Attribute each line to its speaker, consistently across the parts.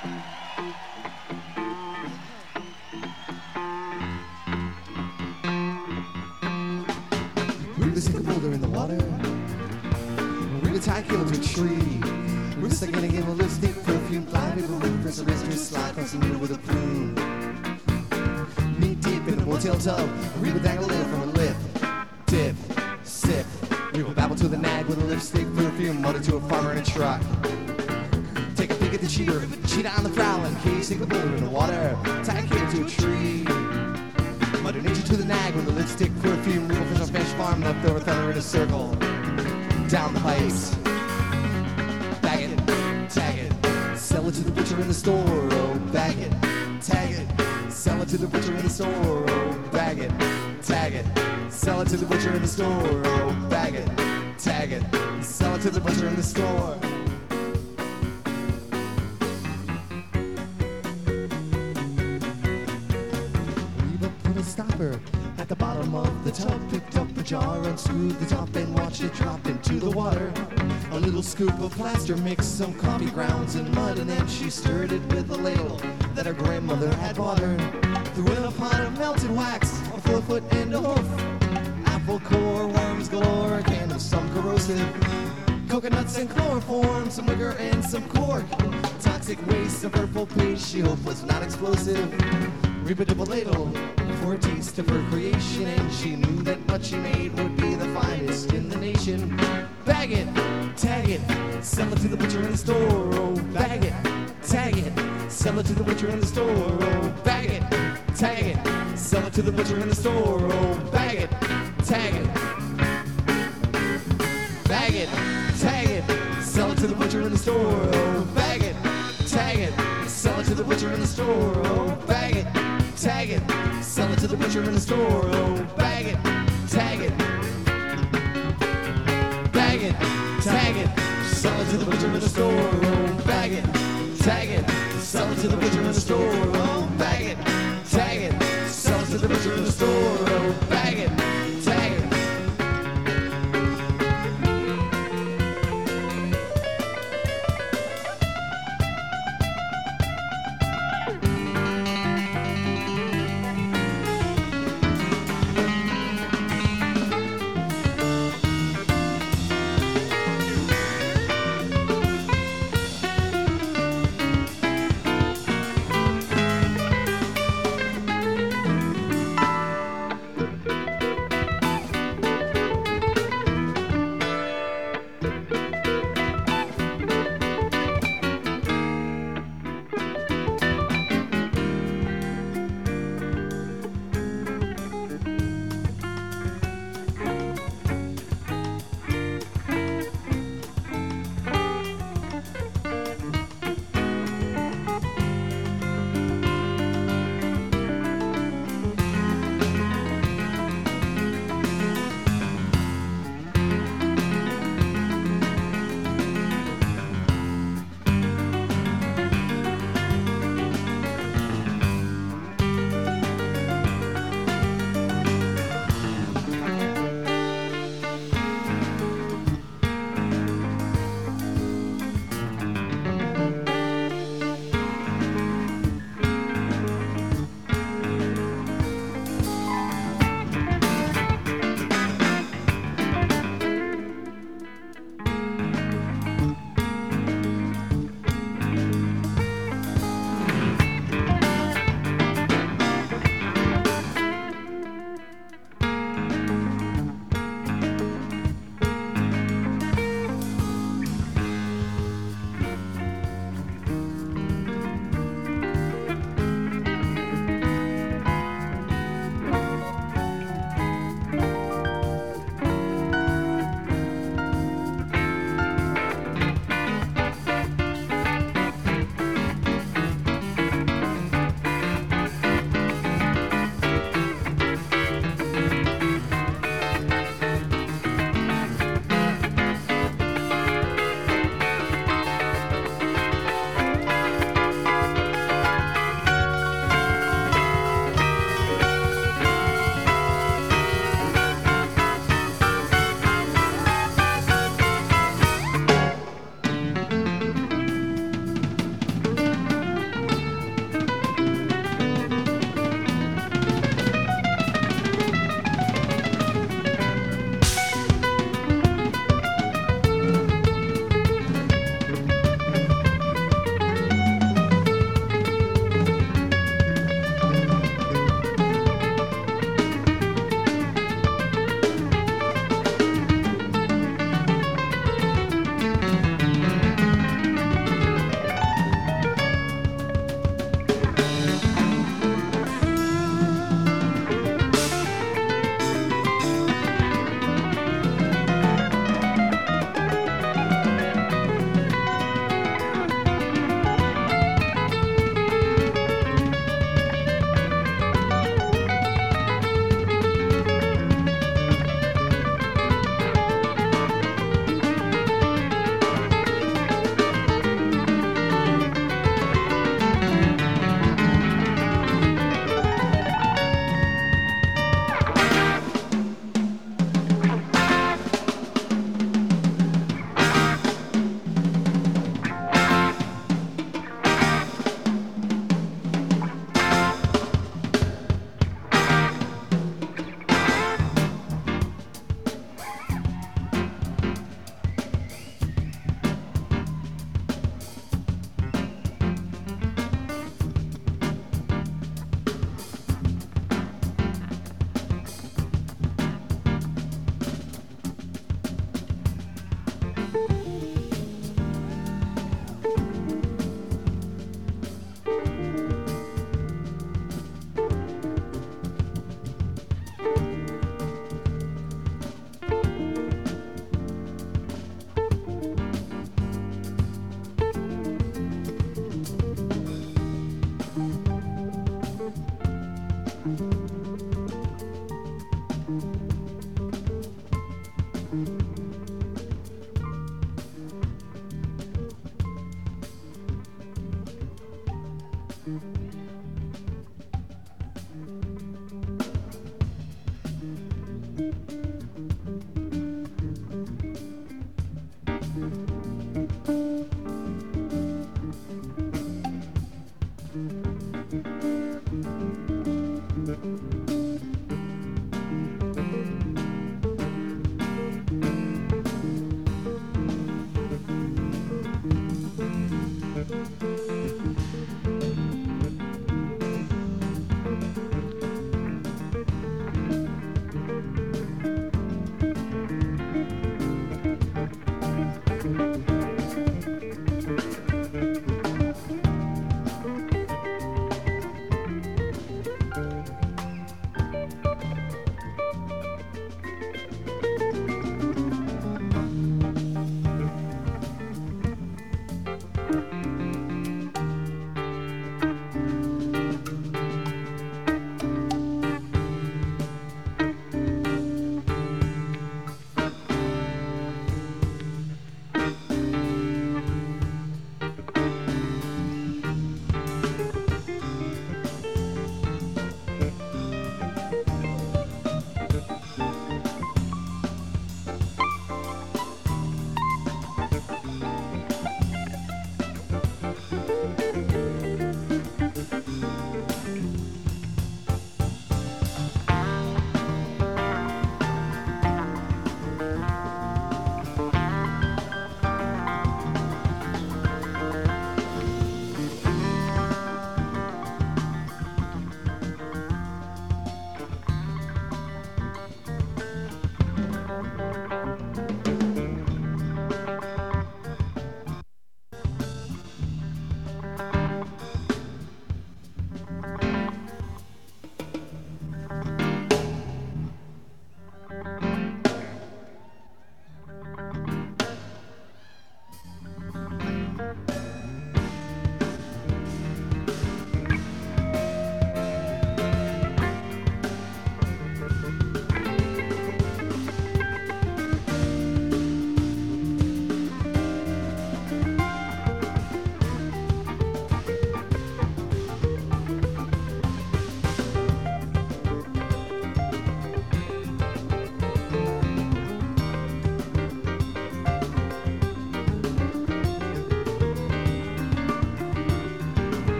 Speaker 1: Reba stick a boulder in the water. Reba tie killed to a tree. Reba stuck in a game of lipstick, perfume, fly, Reba with press a wrist, wrist slide, cross the moon with a plume. Knee deep in a motel tub, Reba dangle a from her lip. Dip, sip, Reba babble to the nag with a lipstick, perfume, mutter to a farmer in a truck. Take a peek at the cheater, cheetah on the prowl, and Katie stick a boulder in the water, tie a cable to a tree. Mother nature to the nag with a lipstick, perfume, Reba fish on fish farm, leftover thunder in a circle. Down the pipes, bag it, tag it, sell it to the butcher in the store, oh, bag it, tag it, sell it to the butcher in the store, oh, bag it, tag it, sell it to the butcher in the store, oh, bag it, tag it, sell it to the butcher in the store. Stopper at the bottom of the tub, picked up a jar, unscrewed the top and watched it drop into the water. A little scoop of plaster mixed some coffee grounds and mud, and then she stirred it with a ladle that her grandmother had bought her. Threw in a pot of melted wax, a 4 foot and a hoof, apple core, worms galore, a can of some corrosive, coconuts and chloroform, some liquor and some cork, toxic waste, a purple paste she hoped was not explosive. Reba dip a ladle for a taste of her creation, and she knew that what she made would be the finest in the nation. Bag it, tag it, sell it to the butcher in the store, oh, bag it, tag it, sell it to the butcher in the store, oh, bag it, tag it, sell it to the butcher in the store, oh, bag it, tag it, bag it, tag it, sell it to the butcher in the store, oh, bag it, tag it, sell it to the butcher in the store, oh, bag it, tag it, sell it to the butcher in the store, oh, bag it, tag it, bag it, tag it, sell it to the butcher in the store, oh, bag it, tag it, sell it to the butcher in the store, oh, bag it, tag it, sell it to the butcher in the store, oh, bag it, tag it.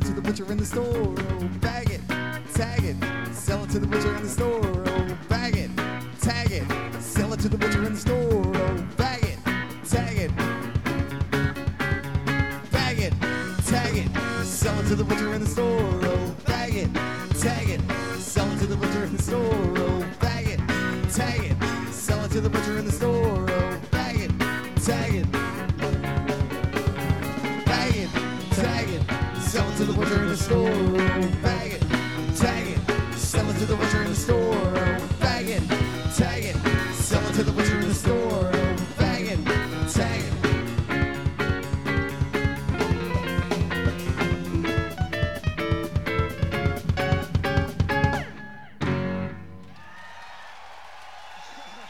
Speaker 1: to the butcher in the store. Oh, bag it, tag it, sell it to the butcher in the store. Oh, bag it, tag it, sell it to the butcher in the store. Oh, bag it, tag it, bag it, tag it, sell it to the butcher in the store. Oh, bag it, tag it, sell it to the butcher in the store. Oh, bag it, tag it, sell it to the butcher in the store. Oh, bag it, tag it, bag it, tag it, sell it to the butcher in the store. Oh, bag it, tag it, sell it to the butcher in the store. Oh, bag it, tag it,